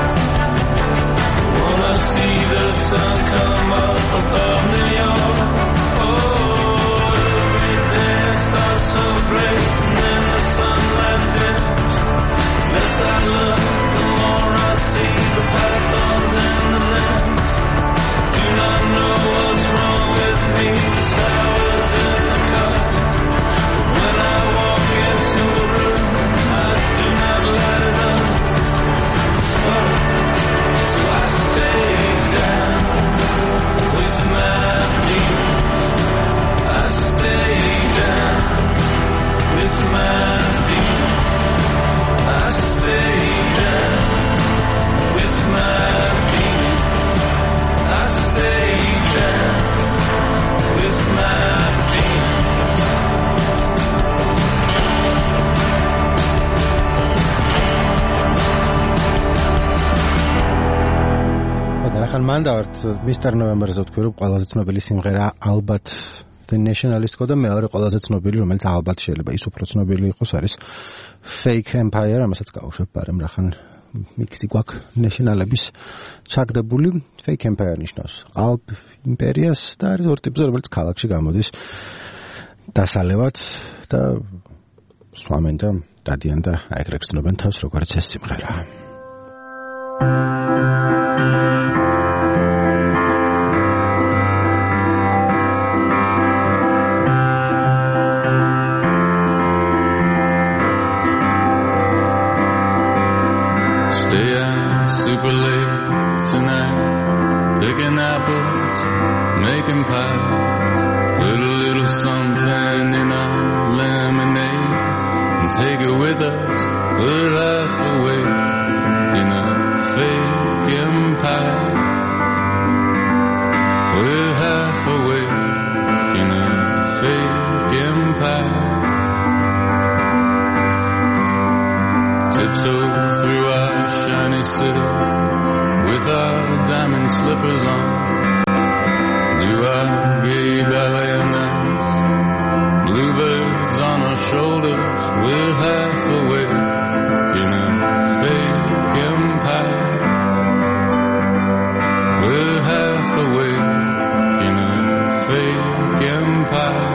I wanna see the sun come up above New York. Oh, every day starts so great, and then the sunlight dims. Less I look, the more I see the pythons and the limbs. Do not know what's wrong with me, the sour's in the cup. But when I walk into a room, I do not light it up. Fuck. So I stay down with my demons. I stay down with my demons. I stay down with my demons. I stay down with my demons. ახლა მან დავართ მისტერ ნოემბერზე თქვი რომ ყველაზე ცნობილი სიმღერა ალბათ The Nationalist და მეორე ყველაზე ცნობილი რომელიც ალბათ შეიძლება ის უფრო ცნობილი იყოს არის Fake Empire ამასაც გავუშვებ მაგრამ რახან მიქსი გვაქვს National-ების ჩაგდებული Fake Empire ნიშნავს ალპ იმპერიას და არის ორ ტიპზე რომელიც ქალაქში გამოდის დასალევად და სვამენ და დადიან და აეგრექსნობენ თავს როგორც ეს სიმღერა Super late tonight, picking apples, making pie. Put a little something in our lemonade and take it with us. Put half away in a fake empire. Put half away in a fake empire. Tiptoe through our shiny city with our diamond slippers on. Do our gay ballet and dance. Bluebirds on our shoulders. We're half awake in a fake empire. We're half awake in a fake empire.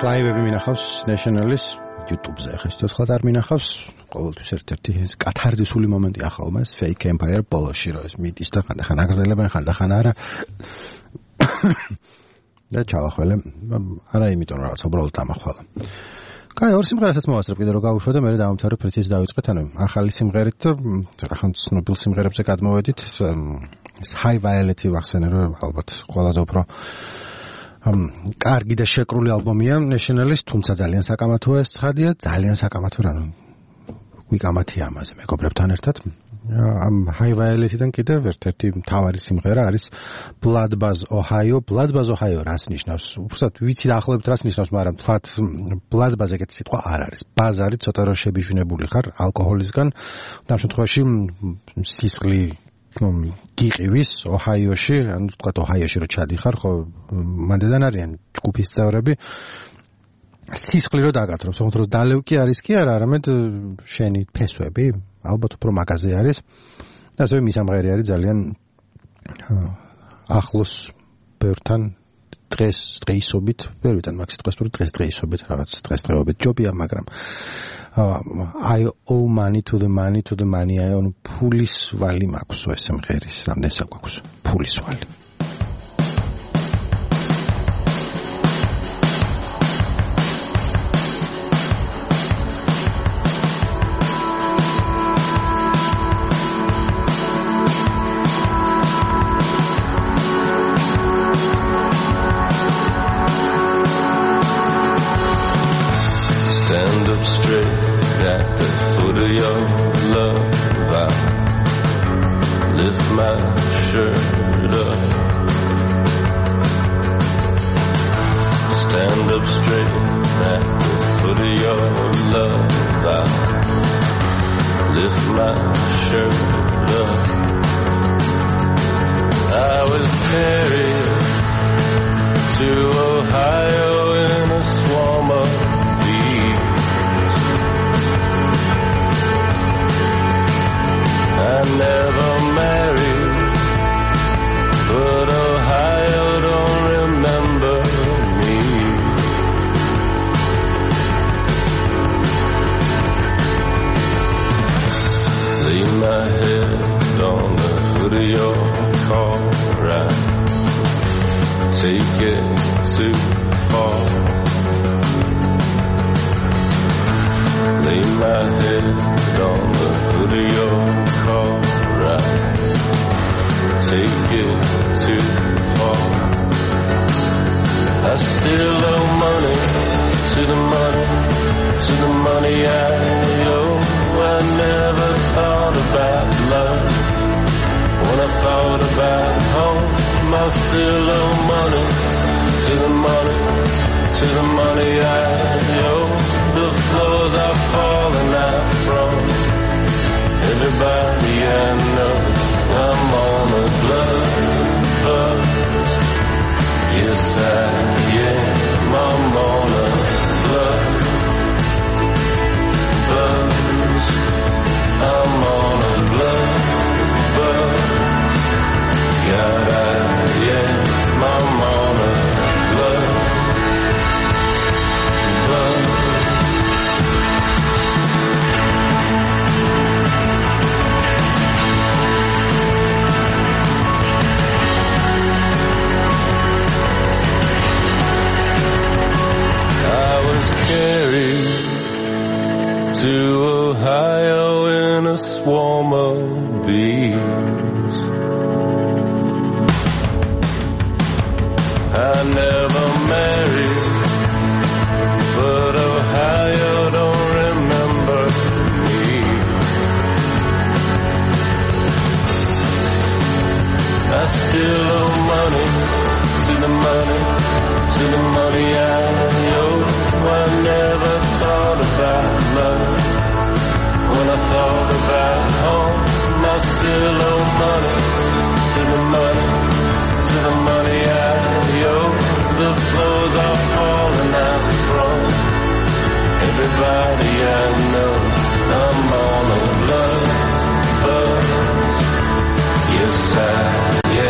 ლაივები მინახავს National-ის YouTube-ზე. ახლა ცოტა არ მინახავს. ყოველთვის ერთ-ერთი ეს კათარზისული მომენტი ახალმა ეს Fake Empire ბოლოში რო ეს მიდის და ხანდახან აგრძელებენ, ხანდახან არა. და ჩავახველე. არა იმიტომ რომ რაღაც უბრალოდ დამახვალა. კაი, ორი სიმღერასაც მოვასწრებ კიდე რომ გავუშვა და მე დავამთავრებ პროცესს დავიწყეთ, ანუ ახალი სიმღერით და რახან ცნობილ სიმღერებზე გადმოვედით. ეს High Violet-ი ვახსენე რომ ალბათ ყველაზე უფრო კარგი და შეკრული ალბომია National-ის, თუმცა ძალიან საკამათოა ეს ცხადია, ძალიან საკამათო რა. ვიკამათია ამაზე მეგობრებთან ერთად. ამ High Violet-დან კიდევ ერთ-ერთი მთავარი სიმღერა არის Blood Bath Ohio. Blood Bath Ohio რას ნიშნავს? უბრალოდ ვიცი დაახლოებით რას ნიშნავს, მაგრამ თქვათ Blood Bath ეგეთი სიტყვა არ არის. ბაზარი ცოტა რო შებიჟვნებული ხარ ალკოჰოლისგან, ამ შემთხვევაში სისხლი გიყივის ოჰაიოში, ანუ თქვათ ოჰაიოში რო ჩადიხარ, ხო მანდედან არიან ჯგუფის წევრები. სისხლი რო დაგათრობს, ოღონდ რომ დალევ კი არის კი არა, არამედ შენი ფესვები, ალბათ უფრო მაგაზე არის. და ასევე მისამღერი არის ძალიან ახლოს ბევრთან დღეისობით, ვერ ვიცი მაგ სიტყვას თუ დღესდღეობით რაღაც დღესდღეობით ჯობია, მაგრამ I owe money to the money to the money. I owe pulis vali maქვს ეს სიმღერის რამდენი საქვაქვს pulis vali.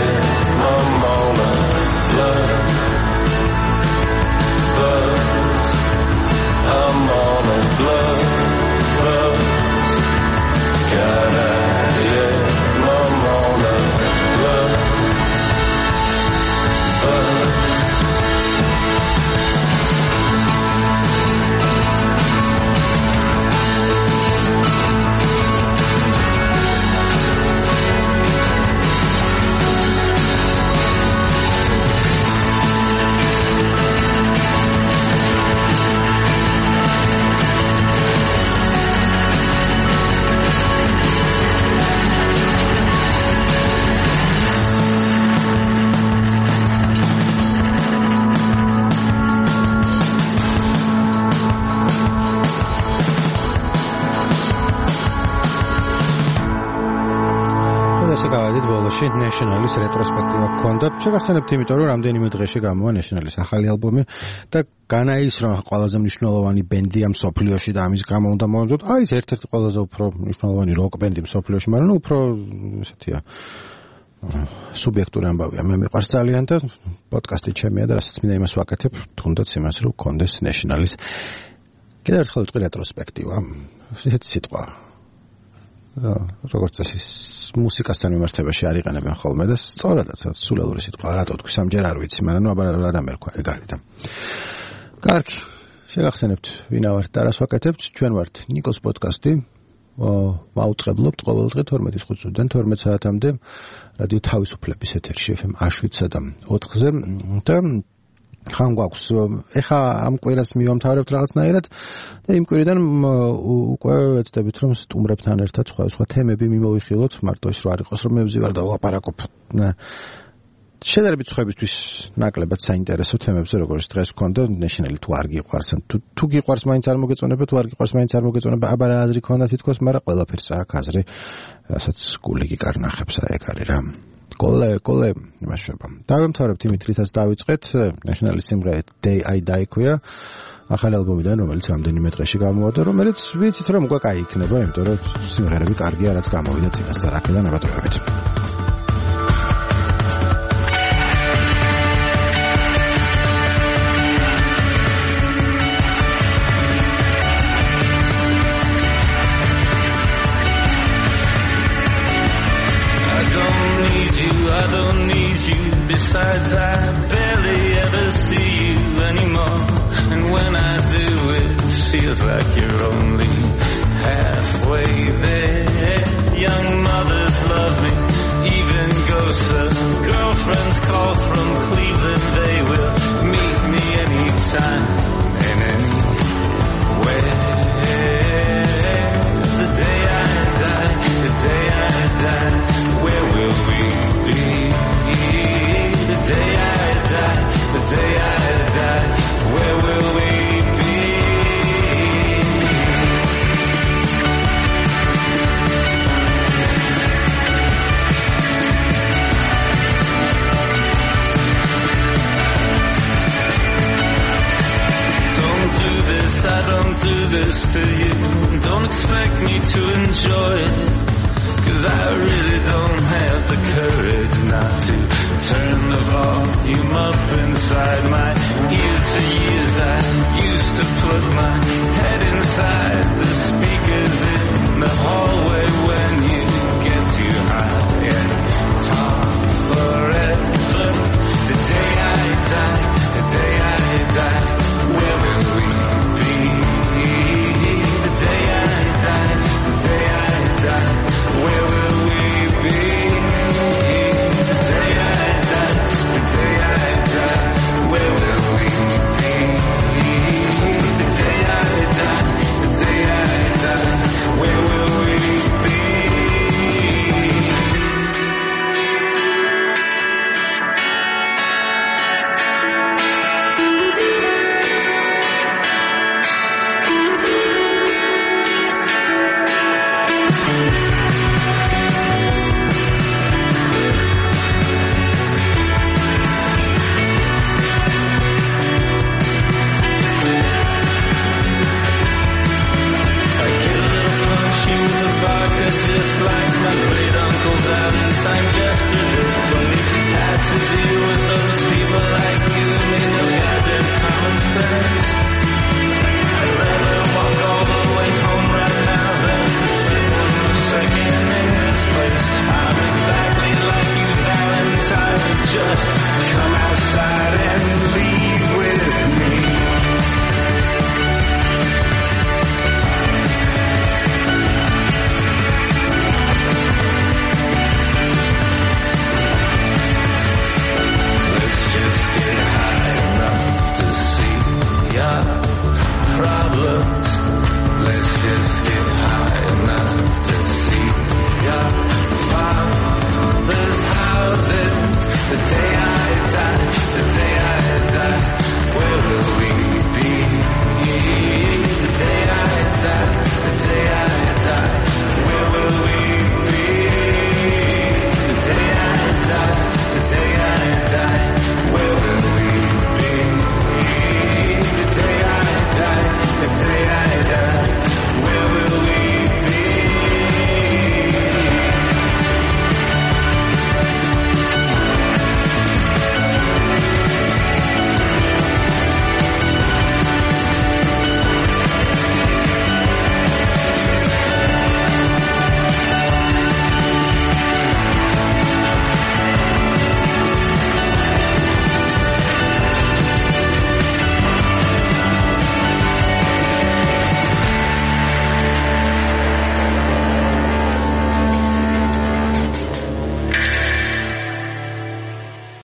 I'm on a blood buzz. ბოლოში National-ის რეტროსპექტივა გქონდა. შეგახსენებთ, იმიტომ რომ რამდენიმე დღეში გამოვა National-ის ახალი ალბომი და განაის რომ ყველაზე მნიშვნელოვანი ბენდია მსოფლიოში და ამის გამო უნდა მოვამბოთ, აი ეს ერთ-ერთი ყველაზე უფრო მნიშვნელოვანი როკ ბენდი მსოფლიოში, მაგრამ უფრო ესეთია სუბიექტური ამბავია. მე მიყვარს ძალიან და პოდკასტი ჩემია და რასაც მინდა იმას ვაკეთებ, თუნდაც იმას რომ გქონდეს National-ის კიდევ ერთხელ ვიტყვი რეტროსპექტივა. ესეთი სიტყვა როგორც წესი მუსიკასთან მიმართებაში არ იყენებენ ხოლმე და სწორადაც სულელური სიტყვა რატო თქვი სამჯერ არ ვიცი, მაგრამ აბა რა დამერქვა ეგ არის და კარგი შეგახსენებთ ვინა ვართ და რას ვაკეთებთ. ჩვენ ვართ ნიკოს პოდკასტი, მაუწყებლობთ ყოველ დღე 12:05-დან 12 საათამდე რადიო თავისუფლების ეთერში FM 7-სა და 4-ზე და ხან გვაქვს ეხა ამ კვირას მივამთავრებთ რაღაცნაირად და იმ კვირიდან უკვე ვეცდებით რომ სტუმრებთან ერთად სხვა თემები მიმოვიხილოთ, მარტო ის რა არ იყოს რომ მე ვზივარ და ვლაპარაკობ შედარებით სხვებისთვის ნაკლებად საინტერესო თემებზე, როგორც დღეს გქონდა National-ი თუ არ გიყვარს, თუ გიყვარს მაინც არ მოგეწონება, თუ არ გიყვარს მაინც არ მოგეწონება, აბა რა აზრი გქონდა თითქოს, მაგრამ ყველაფერს აქვს აზრი, რასაც გული გიკარნახებს, ეგ არის რა. კოლე იმაშობა. დავემთავრებთ იმით, რითაც დავიწყეთ, National-ის სიმღერით Day I Die ქვია, ახალი ალბომიდან, რომელიც რამდენიმე დღეში გამოვა და რომელიც ვიცით რომ უკვე კაი იქნება, იმიტომ რომ სიმღერები კარგია, რაც გამოვიდა წინასწარ აქედან აბატონებით. I don't need you, besides I barely ever see you anymore, and when I do it feels like you're only halfway there. Young mothers love me, even ghosts of girlfriends call from Cleveland. They will meet me anytime and anywhere. The day I die, where will we be? The day I die, where will we be? Don't do this, I don't do this to you. Don't expect me to enjoy it, 'cause I really don't have the courage not to turn the volume up inside my ears. For years I used to put my